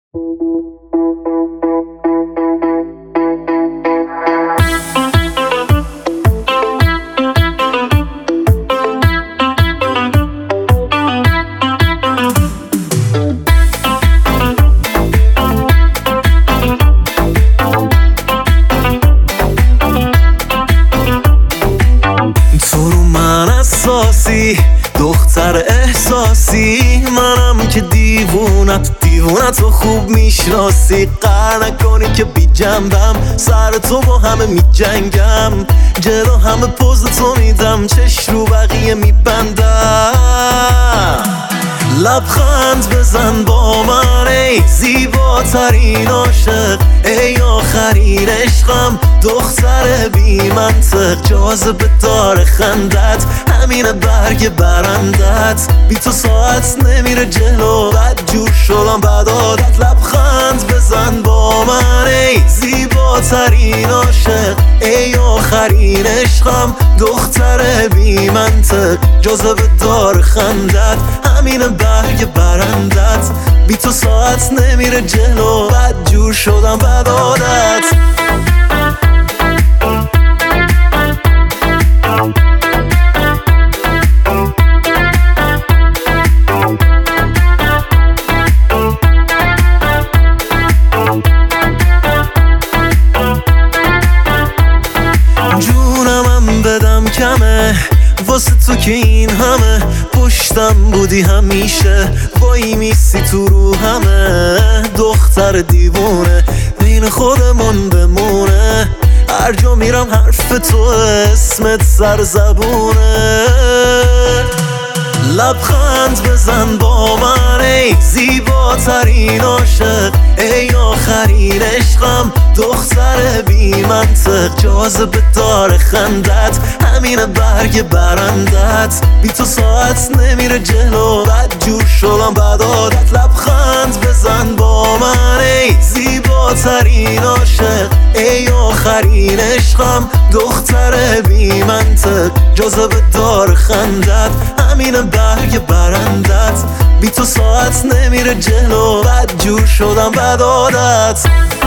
دختر احساسی، منم که دیوونت خوب میشناسی. قهر نکنی که بی جنبم، سر تو با همه میجنگم، جلو همه پوز تو میدم، چش رو بقیه میبندم. لبخند بزن با من ای زیباترین عاشق، ای آخرین عشقم، دختر بی منطق. جاذبه دار خندت، همین برگ برندت، بی تو ساعت نمیره جلو، بد جور شدم بد عادت. لبخند بزن با من ای زیباترین عاشق، ای آخرین عشقم، دختر بی منطق. جاذبه دار خندت، همین برگ برندت، بی تو ساعت نمیره جلو، بد جور شدم بد عادت. جونمم بدم کمه واسه تو که این همه پشتم بودی، همیشه وای میسی تو رو همه. دختر دیوونه بین خودمون بمونه، هر جا میرم حرف تو اسمت سر زبونه. لبخند بزن با من ای زیباترین عاشق، ای آخرین عشقم، دختر بی منطق. جاذبه دار خندت، همین برگ برندت، بی تو ساعت نمیره جلو، بد جور شدم بد عادت. لبخند بزن با من ای زیباترین عاشق، ای آخرین عشقم، دختر بی منطق. جاذبه دار خندت، همین برگ برندت، بی تو ساعت نمیره جلو، بد جور شدم بد عادت.